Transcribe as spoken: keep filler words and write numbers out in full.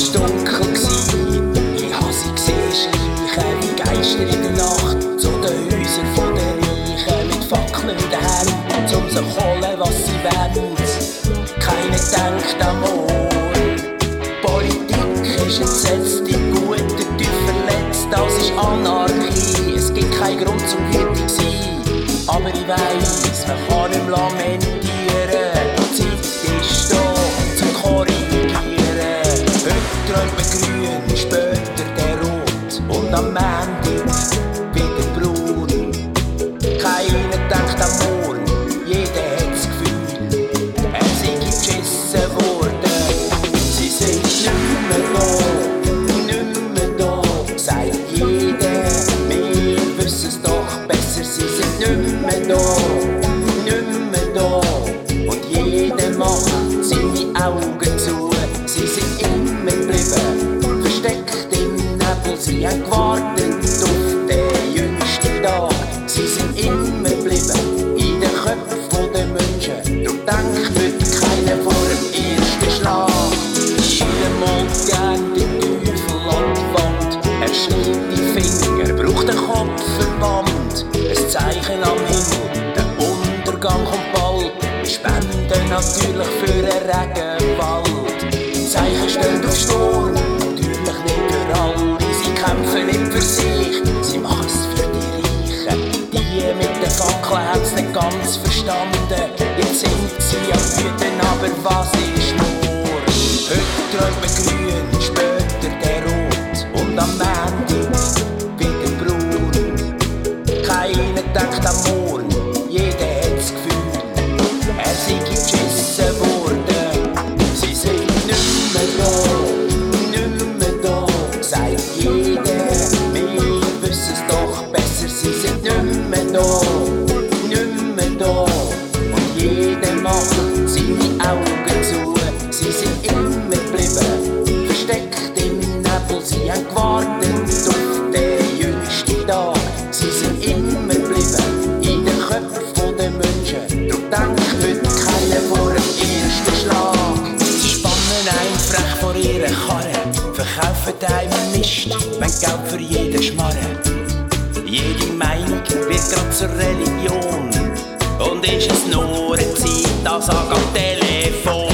ist dunkel gsi. Ich habe sie gesehen schleichen wie Geister in der Nacht zu den Häusern von den Reichen mit Fackeln in den Händen, um zu holen, was sie wollen. Keiner denkt an morgen. Politik ist entsetzt, die Guten, die verletzt, das ist Anarchie. Es gibt keinen Grund zum wütig sein, aber ich weiss, man kann nicht lamentieren. Die Zeit ist da zum Korrigieren. Heute träumt man grün, später der rot und am Montag wieder braun. Keiner denkt an morgen, jeder hat das Gefühl, er sei geschissen worden. Sie sind nicht mehr da, nicht mehr da, sagt jeder. Wir wissen es doch besser, sie sind nicht mehr da, nicht mehr da. Und jeder macht seine Augen zu. Sie sind immer geblieben, versteckt im Nebel. Sie haben gewartet auf den jüngsten Tag. Sie sind immer geblieben in den Köpfen der Menschen. Darum denkt heute keiner vor dem ersten Schlag. Jeder malt gern den Teufel an die Wand. Er schneidet die Finger, braucht einen Kopfverband. Ein Zeichen am Himmel, der Untergang kommt bald. Wir spenden natürlich für einen Regenwald. Zeichen stehen auf Sturm, natürlich nicht für alle. Sie kämpfen nicht für sich, sie machen es für die Reichen. Die mit den Fackeln haben es nicht ganz verstanden. Jetzt sind sie am Wüten, aber was ist nur? Heute träumt man grün, später der rot und am Montag wieder braun. Keiner denkt an morgen, jeder hat das Gefühl, er sei geschissen worden. Sie sind nicht mehr da, nicht mehr da, sagt jeder. Wir wissen es doch besser, sie sind nicht mehr da, nicht mehr da. Und jeder macht seine Augen zu. Sie sind immer geblieben, versteckt im Nebel. Sie haben gewartet auf den jüngsten Tag. Sie sind immer geblieben in den Köpfen der Menschen. Darum denkt heute keiner vor dem ersten Schlag. Sie spannen ein frech vor ihren Karren, verkaufen einem Mist, wenn Geld für jeden Schmarren. Jede Meinung wird grad zur Religion. Und ist es nur eine Zeit, das am Telefon?